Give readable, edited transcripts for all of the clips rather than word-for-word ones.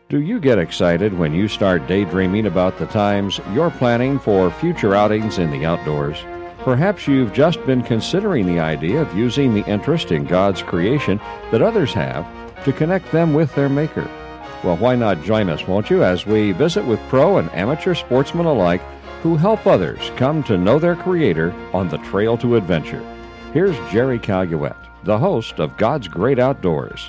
Do you get excited when you start daydreaming about the times you're planning for future outings in the outdoors? Perhaps you've just been considering the idea of using the interest in God's creation that others have to connect them with their Maker. Well, why not join us, won't you, as we visit with pro and amateur sportsmen alike who help others come to know their Creator on the trail to adventure. Here's Jerry Caluette, the host of God's Great Outdoors.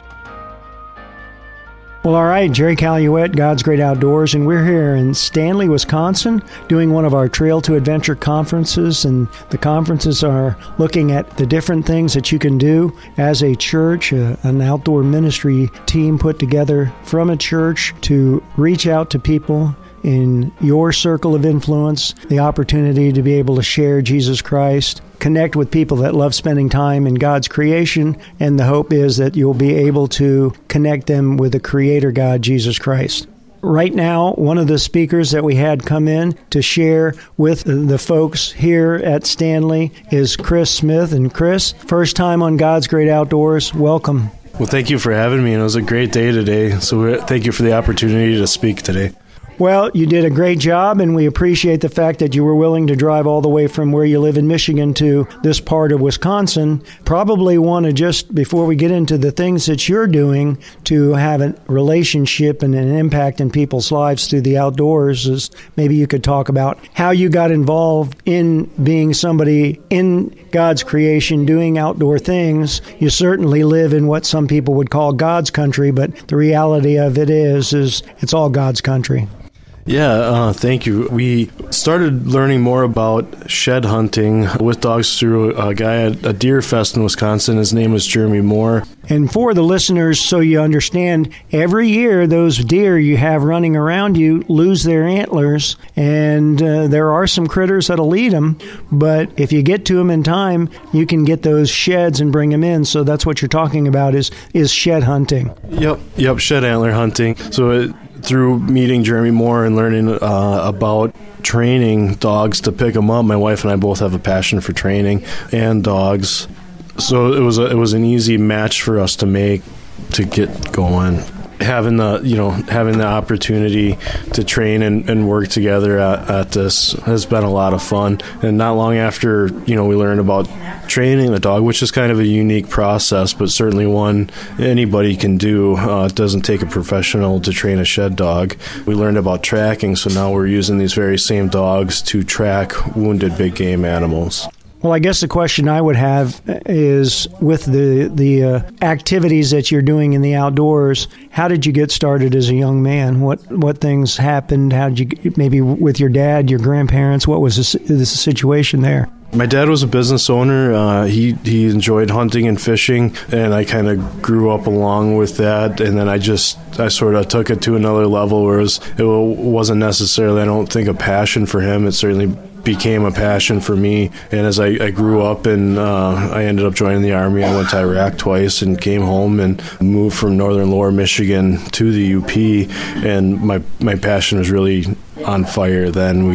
Well, all right, Jerry Caluette, God's Great Outdoors, and we're here in Stanley, Wisconsin, doing one of our Trail to Adventure conferences, and the conferences are looking at the different things that you can do as a church, an outdoor ministry team put together from a church to reach out to people in your circle of influence, the opportunity to be able to share Jesus Christ, connect with people that love spending time in God's creation, and the hope is that you'll be able to connect them with the Creator God, Jesus Christ. Right now, one of the speakers that we had come in to share with the folks here at Stanley is Chris Smith. And Chris, first time on God's Great Outdoors, welcome. Well, thank you for having me, and it was a great day today, so thank you for the opportunity to speak today. Well, you did a great job, and we appreciate the fact that you were willing to drive all the way from where you live in Michigan to this part of Wisconsin. Probably want to just, before we get into the things that you're doing to have a relationship and an impact in people's lives through the outdoors, is maybe you could talk about how you got involved in being somebody in God's creation, doing outdoor things. You certainly live in what some people would call God's country, but the reality of it is it's all God's country. Yeah, thank you. We started learning more about shed hunting with dogs through a guy at a deer fest in Wisconsin. His name was Jeremy Moore. And for the listeners, so you understand, every year those deer you have running around you lose their antlers, and there are some critters that'll eat them, but if you get to them in time, you can get those sheds and bring them in. So that's what you're talking about is shed hunting. Yep, shed antler hunting. So through meeting Jeremy Moore and learning about training dogs to pick them up, my wife and I both have a passion for training and dogs. So it was an easy match for us to make to get going. Having the opportunity to train and work together at this has been a lot of fun. And not long after, we learned about training the dog, which is kind of a unique process, but certainly one anybody can do. It doesn't take a professional to train a shed dog. We learned about tracking, so now we're using these very same dogs to track wounded big game animals. Well, I guess the question I would have is, with the activities that you're doing in the outdoors, how did you get started as a young man? What things happened? How did you, maybe with your dad, your grandparents, what was the situation there? My dad was a business owner. He enjoyed hunting and fishing, and I kind of grew up along with that. And then I sort of took it to another level, where it wasn't necessarily, I don't think, a passion for him. It certainly became a passion for me. And as I grew up and I ended up joining the Army, I went to Iraq twice and came home and moved from northern Lower Michigan to the UP. And my passion was really on fire then.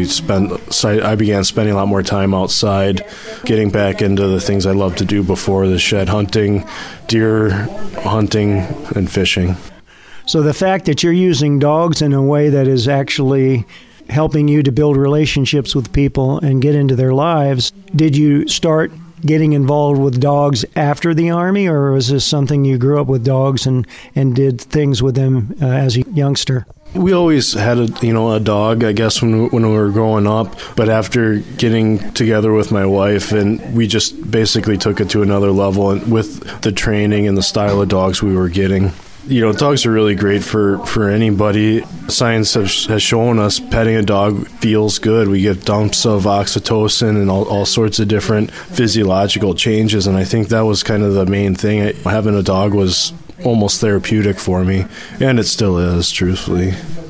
I began spending a lot more time outside, getting back into the things I loved to do before, the shed hunting, deer hunting, and fishing. So the fact that you're using dogs in a way that is actually helping you to build relationships with people and get into their lives, did you start getting involved with dogs after the Army, or was this something you grew up with dogs and did things with them as a youngster? We always had a dog, I guess, when we were growing up. But after getting together with my wife, and we just basically took it to another level with the training and the style of dogs we were getting. Dogs are really great for anybody. Science has shown us petting a dog feels good. We get dumps of oxytocin and all sorts of different physiological changes, and I think that was kind of the main thing. Having a dog was almost therapeutic for me, and it still is, truthfully.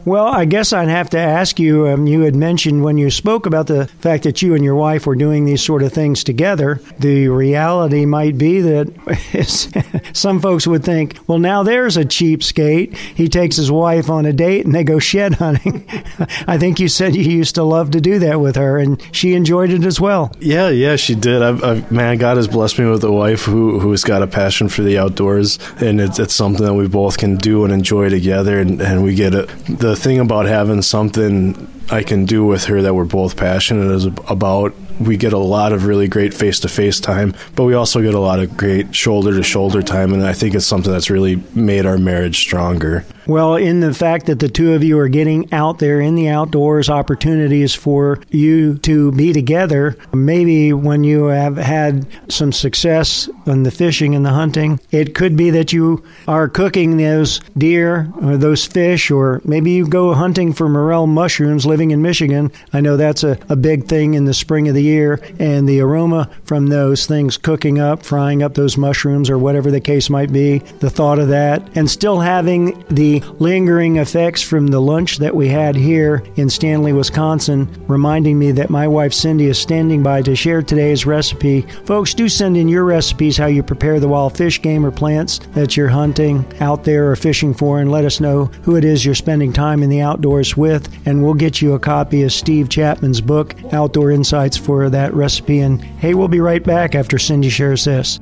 Well, I guess I'd have to ask you, you had mentioned when you spoke about the fact that you and your wife were doing these sort of things together. The reality might be that some folks would think, well, now there's a cheapskate. He takes his wife on a date and they go shed hunting. I think you said you used to love to do that with her, and she enjoyed it as well. Yeah, she did. Man, God has blessed me with a wife who's got a passion for the outdoors, and it's something that we both can do and enjoy together, and we get it. The thing about having something I can do with her that we're both passionate about, we get a lot of really great face-to-face time, but we also get a lot of great shoulder-to-shoulder time, and I think it's something that's really made our marriage stronger. Well, in the fact that the two of you are getting out there in the outdoors, opportunities for you to be together, maybe when you have had some success in the fishing and the hunting, it could be that you are cooking those deer or those fish, or maybe you go hunting for morel mushrooms living in Michigan. I know that's a big thing in the spring of the year, and the aroma from those things cooking up, frying up those mushrooms or whatever the case might be, the thought of that, and still having the lingering effects from the lunch that we had here in Stanley, Wisconsin, reminding me that my wife Cindy is standing by to share today's recipe. Folks, do send in your recipes, how you prepare the wild fish, game, or plants that you're hunting out there or fishing for, and let us know who it is you're spending time in the outdoors with, and we'll get you a copy of Steve Chapman's book, Outdoor Insights, for that recipe. And hey, we'll be right back after Cindy shares this.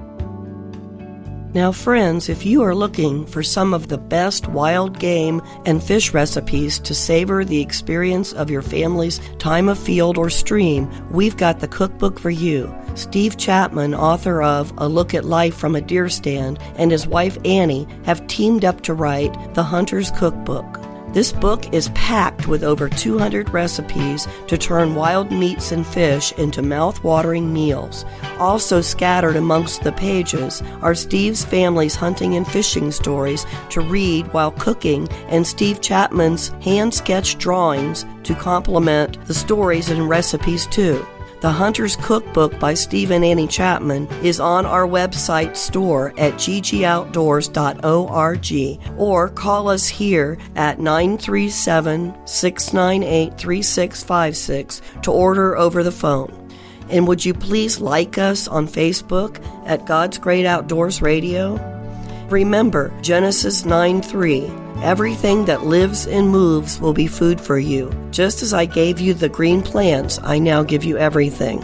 Now, friends, if you are looking for some of the best wild game and fish recipes to savor the experience of your family's time of field or stream, we've got the cookbook for you. Steve Chapman, author of A Look at Life from a Deer Stand, and his wife Annie have teamed up to write The Hunter's Cookbook. This book is packed with over 200 recipes to turn wild meats and fish into mouth-watering meals. Also scattered amongst the pages are Steve's family's hunting and fishing stories to read while cooking, and Steve Chapman's hand-sketched drawings to complement the stories and recipes too. The Hunter's Cookbook by Steve and Annie Chapman is on our website store at ggoutdoors.org, or call us here at 937-698-3656 to order over the phone. And would you please like us on Facebook at God's Great Outdoors Radio? Remember Genesis 9:3. Everything that lives and moves will be food for you. Just as I gave you the green plants, I now give you everything.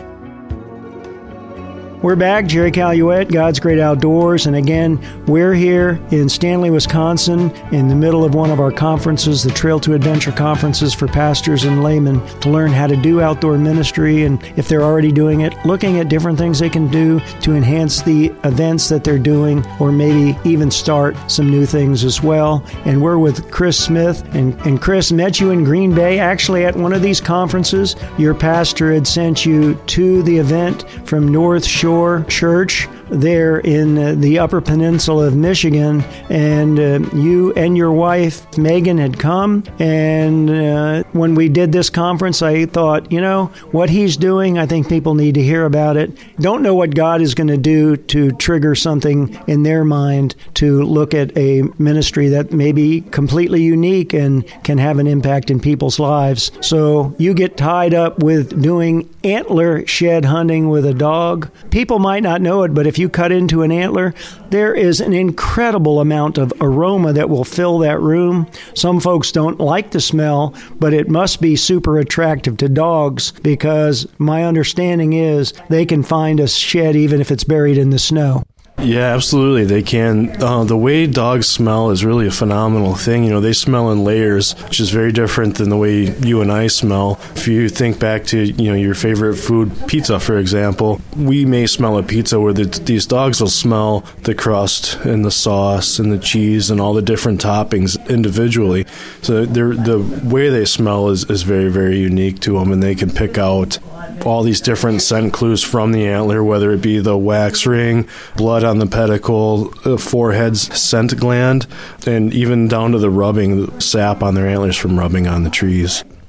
We're back, Jerry Caluette, God's Great Outdoors, and again, we're here in Stanley, Wisconsin, in the middle of one of our conferences, the Trail to Adventure conferences for pastors and laymen, to learn how to do outdoor ministry, and if they're already doing it, looking at different things they can do to enhance the events that they're doing, or maybe even start some new things as well. And we're with Chris Smith, and Chris, met you in Green Bay, actually at one of these conferences. Your pastor had sent you to the event from North Shore Church there in the Upper Peninsula of Michigan, and you and your wife Megan had come, and when we did this conference, I thought, what he's doing, I think people need to hear about it. Don't know what God is going to do to trigger something in their mind to look at a ministry that may be completely unique and can have an impact in people's lives. So you get tied up with doing antler shed hunting with a dog. People might not know it, but if you cut into an antler, there is an incredible amount of aroma that will fill that room. Some folks don't like the smell, but it must be super attractive to dogs, because my understanding is they can find a shed even if it's buried in the snow. Yeah, absolutely. They can. The way dogs smell is really a phenomenal thing. They smell in layers, which is very different than the way you and I smell. If you think back to, your favorite food, pizza, for example, we may smell a pizza where these dogs will smell the crust and the sauce and the cheese and all the different toppings individually. So the way they smell is very, very unique to them, and they can pick out all these different scent clues from the antler, whether it be the wax ring, blood on the pedicle, forehead's scent gland, and even down to the rubbing, the sap on their antlers from rubbing on the trees.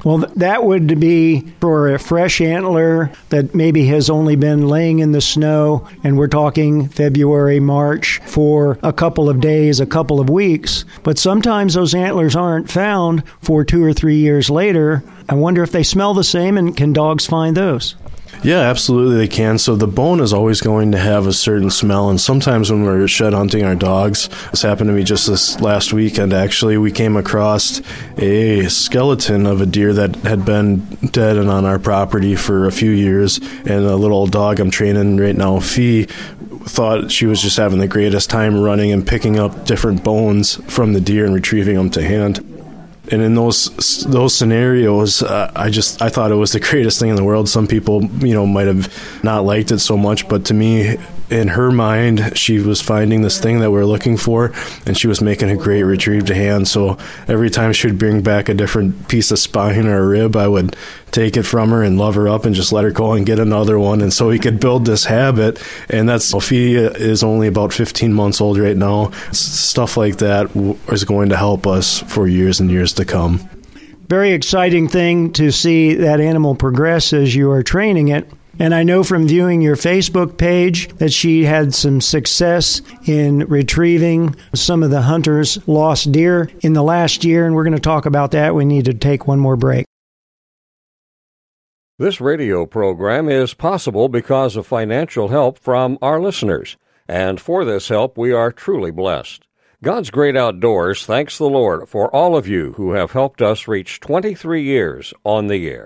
Well, that would be for a fresh antler that maybe has only been laying in the snow, and we're talking February, March, for a couple of days, a couple of weeks. But sometimes those antlers aren't found for 2 or 3 years later. I wonder if they smell the same, and can dogs find those? Yeah, absolutely they can. So the bone is always going to have a certain smell, and sometimes when we're shed hunting our dogs, this happened to me just this last weekend actually, we came across a skeleton of a deer that had been dead and on our property for a few years, and a little dog I'm training right now, Fee, thought she was just having the greatest time running and picking up different bones from the deer and retrieving them to hand. And in those scenarios, I thought it was the greatest thing in the world. Some people, might have not liked it so much, but to me, in her mind, she was finding this thing that we're looking for, and she was making a great retrieve to hand. So every time she would bring back a different piece of spine or a rib, I would take it from her and love her up and just let her go and get another one. And so we could build this habit. And Sophie is only about 15 months old right now. Stuff like that is going to help us for years and years to come. Very exciting thing to see that animal progress as you are training it. And I know from viewing your Facebook page that she had some success in retrieving some of the hunters' lost deer in the last year, and we're going to talk about that. We need to take one more break. This radio program is possible because of financial help from our listeners, and for this help we are truly blessed. God's Great Outdoors thanks the Lord for all of you who have helped us reach 23 years on the air.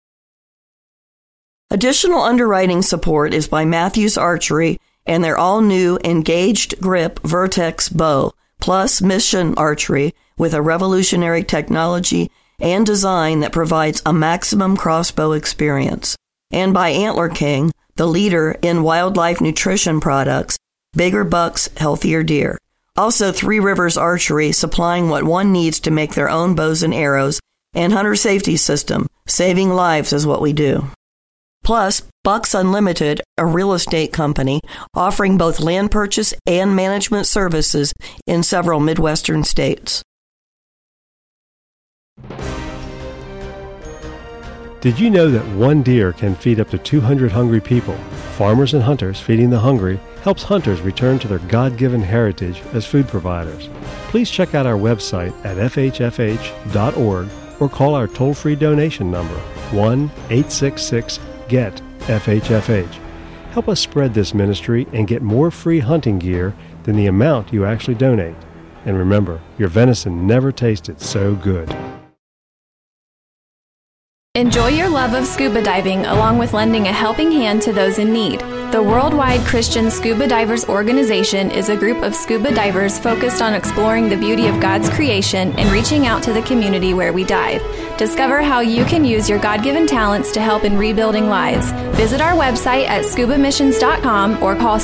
Additional underwriting support is by Matthews Archery and their all-new Engaged Grip Vertex bow, plus Mission Archery with a revolutionary technology and design that provides a maximum crossbow experience. And by Antler King, the leader in wildlife nutrition products, bigger bucks, healthier deer. Also, Three Rivers Archery supplying what one needs to make their own bows and arrows, and Hunter Safety System, saving lives is what we do. Plus, Bucks Unlimited, a real estate company offering both land purchase and management services in several Midwestern states. Did you know that one deer can feed up to 200 hungry people? Farmers and hunters feeding the hungry helps hunters return to their God-given heritage as food providers. Please check out our website at fhfh.org or call our toll-free donation number, 1-866-GET-FHFH. Help us spread this ministry and get more free hunting gear than the amount you actually donate. And remember, your venison never tasted so good. Enjoy your love of scuba diving along with lending a helping hand to those in need. The Worldwide Christian Scuba Divers Organization is a group of scuba divers focused on exploring the beauty of God's creation and reaching out to the community where we dive. Discover how you can use your God-given talents to help in rebuilding lives. Visit our website at scubamissions.com or call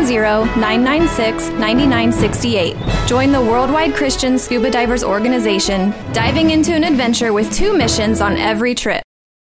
610-996-9968. Join the Worldwide Christian Scuba Divers Organization, diving into an adventure with 2 missions on every trip.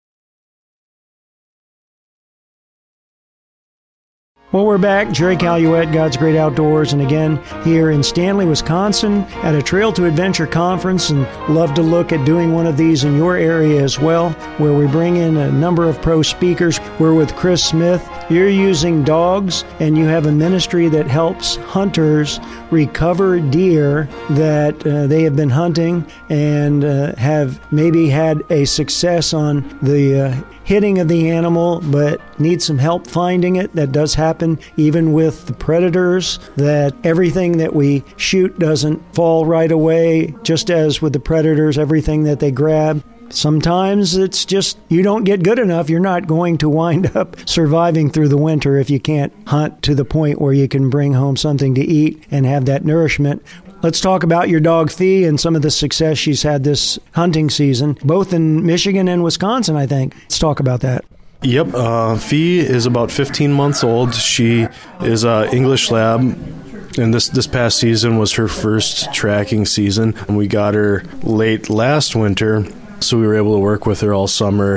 Well, we're back. Jerry Caluette, God's Great Outdoors, and again here in Stanley, Wisconsin at a Trail to Adventure conference, and love to look at doing one of these in your area as well, where we bring in a number of pro speakers. We're with Chris Smith. You're using dogs, and you have a ministry that helps hunters recover deer that they have been hunting and have maybe had a success on the hitting of the animal, but need some help finding it. That does happen even with the predators, that everything that we shoot doesn't fall right away, just as with the predators, everything that they grab. Sometimes it's just you don't get good enough. You're not going to wind up surviving through the winter if you can't hunt to the point where you can bring home something to eat and have that nourishment. Let's talk about your dog Fee and some of the success she's had this hunting season, both in Michigan and Wisconsin, I think. Let's talk about that. Yep. Fee is about 15 months old. She is an English lab. And this past season was her first tracking season. And we got her late last winter, so we were able to work with her all summer,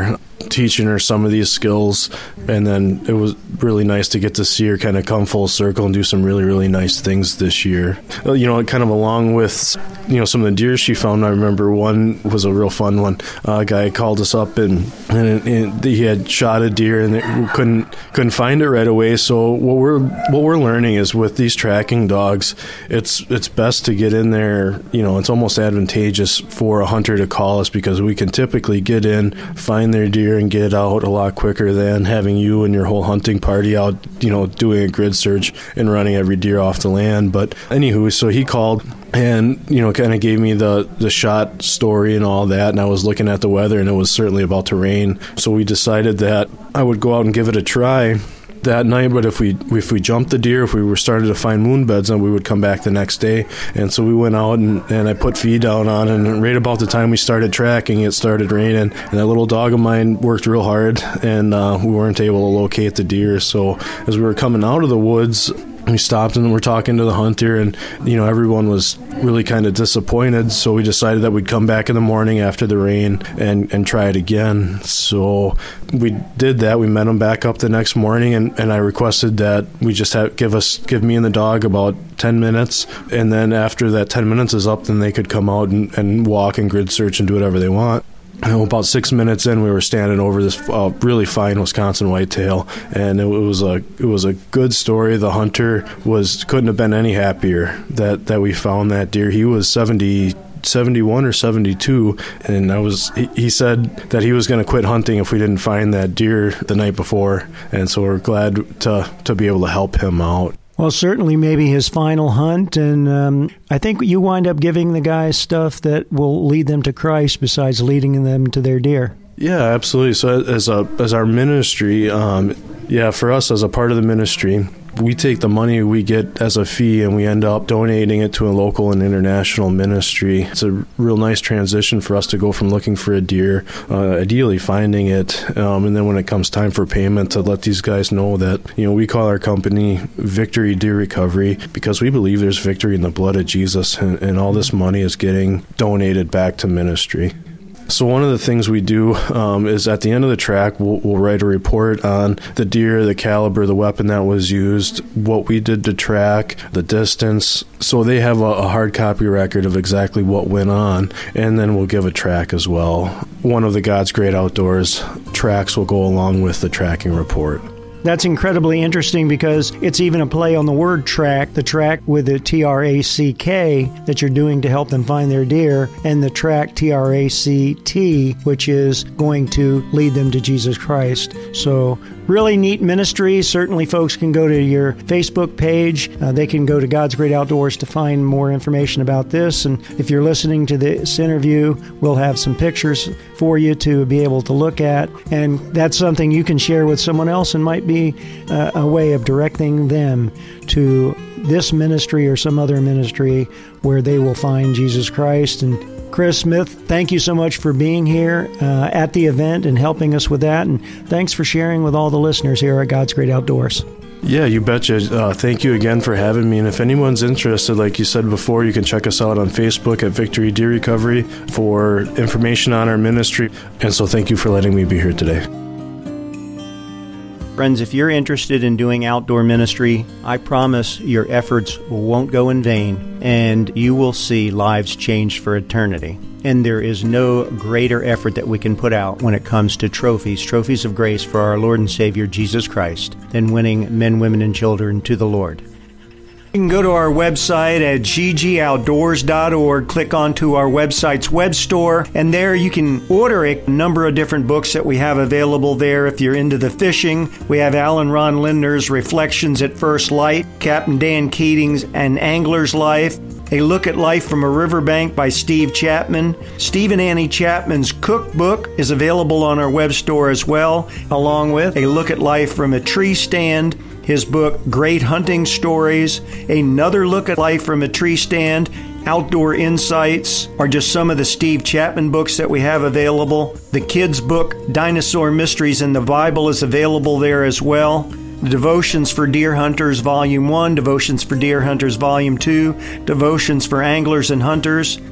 teaching her some of these skills. And then it was really nice to get to see her kind of come full circle and do some really, really nice things this year. Kind of along with, some of the deer she found. I remember one was a real fun one. A guy called us up and he had shot a deer and we couldn't find it right away. So what we're learning is with these tracking dogs, it's best to get in there. It's almost advantageous for a hunter to call us because we can typically get in, find their deer, and get out a lot quicker than having you and your whole hunting party out, doing a grid search and running every deer off the land. But anywho, so he called and, kind of gave me the shot story and all that. And I was looking at the weather and it was certainly about to rain. So we decided that I would go out and give it a try that night, but if we jumped the deer, if we were starting to find moon beds, then we would come back the next day. And so we went out and I put feed down on it, and right about the time we started tracking, it started raining, and that little dog of mine worked real hard, and we weren't able to locate the deer. So as we were coming out of the woods, we stopped and we're talking to the hunter, and everyone was really kind of disappointed. So we decided that we'd come back in the morning after the rain and try it again. So we did that. We met him back up the next morning, and I requested that we just give me and the dog about 10 minutes, and then after that 10 minutes is up, then they could come out and walk and grid search and do whatever they want. About 6 minutes in, we were standing over this really fine Wisconsin whitetail, and it was a good story. The hunter couldn't have been any happier that we found that deer. He was 71 or 72, and he said that he was going to quit hunting if we didn't find that deer the night before, and so we're glad to be able to help him out. Well, certainly maybe his final hunt, and I think you wind up giving the guys stuff that will lead them to Christ besides leading them to their deer. Yeah, absolutely. So as our ministry, for us as a part of the ministry, we take the money we get as a fee and we end up donating it to a local and international ministry. It's a real nice transition for us to go from looking for a deer, ideally finding it, and then when it comes time for payment, to let these guys know that, we call our company Victory Deer Recovery because we believe there's victory in the blood of Jesus, and all this money is getting donated back to ministry. So one of the things we do is at the end of the track, we'll write a report on the deer, the caliber, the weapon that was used, what we did to track, the distance. So they have a hard copy record of exactly what went on, and then we'll give a track as well. One of the God's Great Outdoors tracks will go along with the tracking report. That's incredibly interesting because it's even a play on the word track, the track with the T-R-A-C-K that you're doing to help them find their deer, and the track T-R-A-C-T, which is going to lead them to Jesus Christ. So really neat ministry. Certainly folks can go to your Facebook page. They can go to God's Great Outdoors to find more information about this. And if you're listening to this interview, we'll have some pictures for you to be able to look at. And that's something you can share with someone else and might be a way of directing them to this ministry or some other ministry where they will find Jesus Christ. And Chris Smith, thank you so much for being here at the event and helping us with that. And thanks for sharing with all the listeners here at God's Great Outdoors. Yeah, you betcha. Thank you again for having me. And if anyone's interested, like you said before, you can check us out on Facebook at Victory Deer Recovery for information on our ministry. And so thank you for letting me be here today. Friends, if you're interested in doing outdoor ministry, I promise your efforts won't go in vain, and you will see lives changed for eternity. And there is no greater effort that we can put out when it comes to trophies of grace for our Lord and Savior Jesus Christ, than winning men, women, and children to the Lord. You can go to our website at ggoutdoors.org, click onto our website's web store, and there you can order a number of different books that we have available there. If you're into the fishing, we have Alan Ron Linder's Reflections at First Light, Captain Dan Keating's An Angler's Life, A Look at Life from a Riverbank by Steve Chapman. Steve and Annie Chapman's cookbook is available on our web store as well, along with A Look at Life from a Tree Stand, his book, Great Hunting Stories, Another Look at Life from a Tree Stand, Outdoor Insights, are just some of the Steve Chapman books that we have available. The kids' book, Dinosaur Mysteries in the Bible, is available there as well. The Devotions for Deer Hunters Volume 1, Devotions for Deer Hunters Volume 2, Devotions for Anglers and Hunters,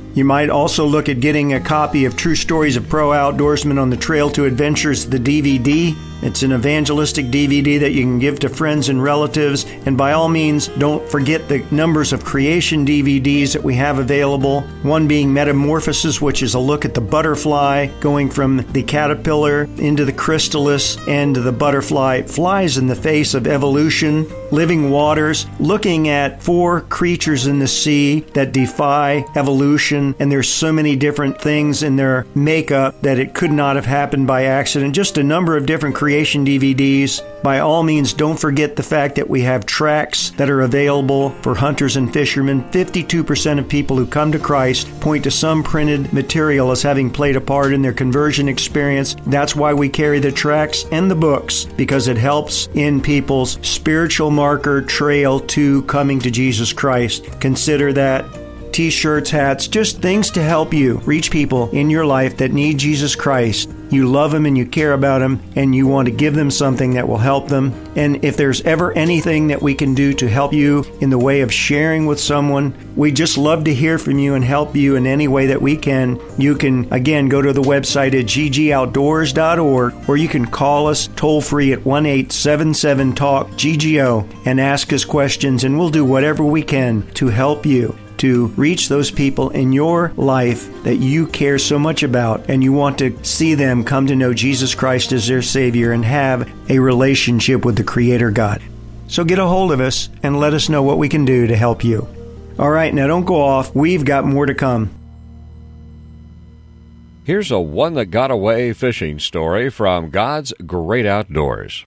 You might also look at getting a copy of True Stories of Pro Outdoorsmen on the Trail to Adventures, the DVD. It's an evangelistic DVD that you can give to friends and relatives. And by all means, don't forget the numbers of creation DVDs that we have available. One being Metamorphosis, which is a look at the butterfly going from the caterpillar into the chrysalis and the butterfly flies in the face of evolution. Living Waters, looking at 4 creatures in the sea that defy evolution. And there's so many different things in their makeup that it could not have happened by accident. Just a number of different creation DVDs. By all means, don't forget the fact that we have tracts that are available for hunters and fishermen. 52% of people who come to Christ point to some printed material as having played a part in their conversion experience. That's why we carry the tracts and the books, because it helps in people's spiritual marker trail to coming to Jesus Christ. Consider that. T-shirts, hats, just things to help you reach people in your life that need Jesus Christ. You love them and you care about them and you want to give them something that will help them. And if there's ever anything that we can do to help you in the way of sharing with someone, we just love to hear from you and help you in any way that we can. You can, again, go to the website at ggoutdoors.org, or you can call us toll-free at 1-877-TALK-GGO and ask us questions, and we'll do whatever we can to help you to reach those people in your life that you care so much about and you want to see them come to know Jesus Christ as their Savior and have a relationship with the Creator God. So get a hold of us and let us know what we can do to help you. All right, now don't go off. We've got more to come. Here's a one that got away fishing story from God's Great Outdoors.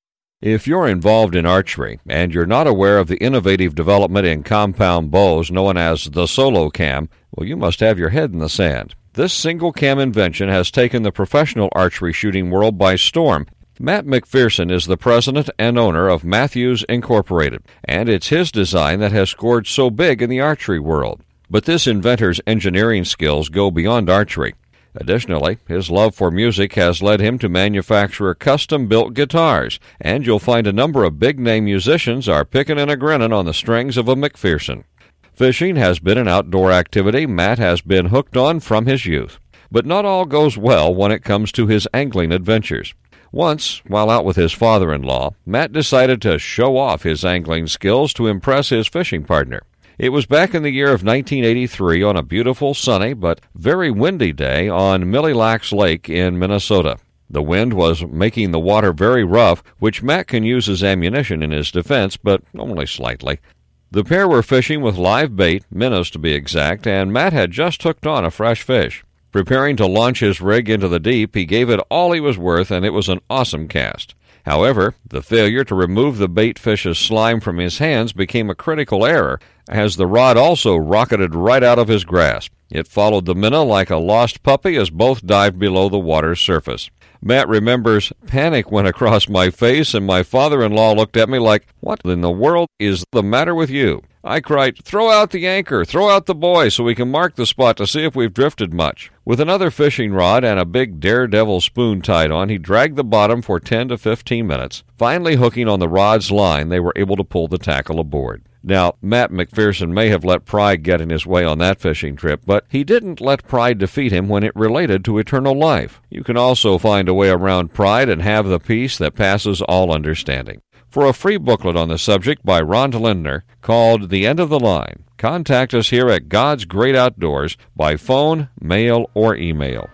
If you're involved in archery and you're not aware of the innovative development in compound bows known as the Solo Cam, well, you must have your head in the sand. This single cam invention has taken the professional archery shooting world by storm. Matt McPherson is the president and owner of Matthews Incorporated, and it's his design that has scored so big in the archery world. But this inventor's engineering skills go beyond archery. Additionally, his love for music has led him to manufacture custom-built guitars, and you'll find a number of big-name musicians are picking and a-grinning on the strings of a McPherson. Fishing has been an outdoor activity Matt has been hooked on from his youth. But not all goes well when it comes to his angling adventures. Once, while out with his father-in-law, Matt decided to show off his angling skills to impress his fishing partner. It was back in the year of 1983 on a beautiful, sunny, but very windy day on Mille Lacs Lake in Minnesota. The wind was making the water very rough, which Matt can use as ammunition in his defense, but only slightly. The pair were fishing with live bait, minnows to be exact, and Matt had just hooked on a fresh fish. Preparing to launch his rig into the deep, he gave it all he was worth, and it was an awesome cast. However, the failure to remove the bait fish's slime from his hands became a critical error, as the rod also rocketed right out of his grasp. It followed the minnow like a lost puppy as both dived below the water's surface. Matt remembers, panic went across my face, and my father-in-law looked at me like, "What in the world is the matter with you?" I cried, "Throw out the anchor, throw out the buoy so we can mark the spot to see if we've drifted much." With another fishing rod and a big daredevil spoon tied on, he dragged the bottom for 10 to 15 minutes. Finally hooking on the rod's line, they were able to pull the tackle aboard. Now, Matt McPherson may have let pride get in his way on that fishing trip, but he didn't let pride defeat him when it related to eternal life. You can also find a way around pride and have the peace that passes all understanding. For a free booklet on the subject by Rhonda Lindner called The End of the Line, contact us here at God's Great Outdoors by phone, mail, or email.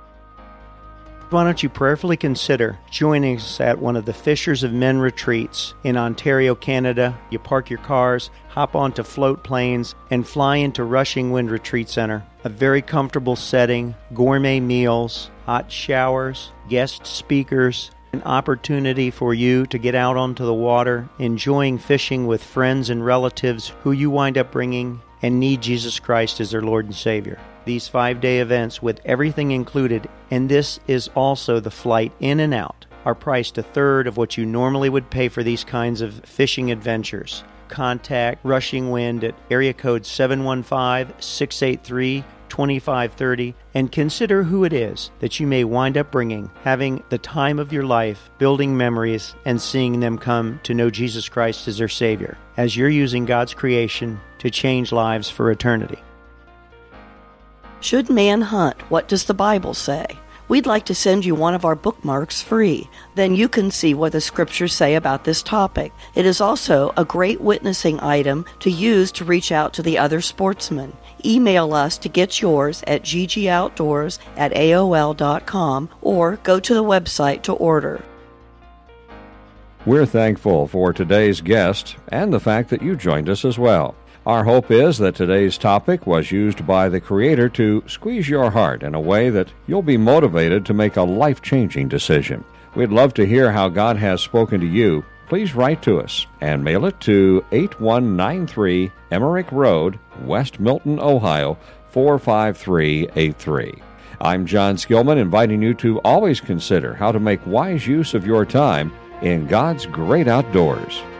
Why don't you prayerfully consider joining us at one of the Fishers of Men retreats in Ontario, Canada. You park your cars, hop onto float planes, and fly into Rushing Wind Retreat Center. A very comfortable setting, gourmet meals, hot showers, guest speakers, an opportunity for you to get out onto the water, enjoying fishing with friends and relatives who you wind up bringing and need Jesus Christ as their Lord and Savior. These 5-day events with everything included, and this is also the flight in and out, are priced a third of what you normally would pay for these kinds of fishing adventures. Contact Rushing Wind at area code 715-683-2530 and consider who it is that you may wind up bringing, having the time of your life, building memories, and seeing them come to know Jesus Christ as their Savior, as you're using God's creation to change lives for eternity. Should Man Hunt? What does the Bible say? We'd like to send you one of our bookmarks free. Then you can see what the scriptures say about this topic. It is also a great witnessing item to use to reach out to the other sportsmen. Email us to get yours at ggoutdoors@aol.com or go to the website to order. We're thankful for today's guest and the fact that you joined us as well. Our hope is that today's topic was used by the Creator to squeeze your heart in a way that you'll be motivated to make a life-changing decision. We'd love to hear how God has spoken to you. Please write to us and mail it to 8193 Emmerich Road, West Milton, Ohio, 45383. I'm John Skillman, inviting you to always consider how to make wise use of your time in God's great outdoors.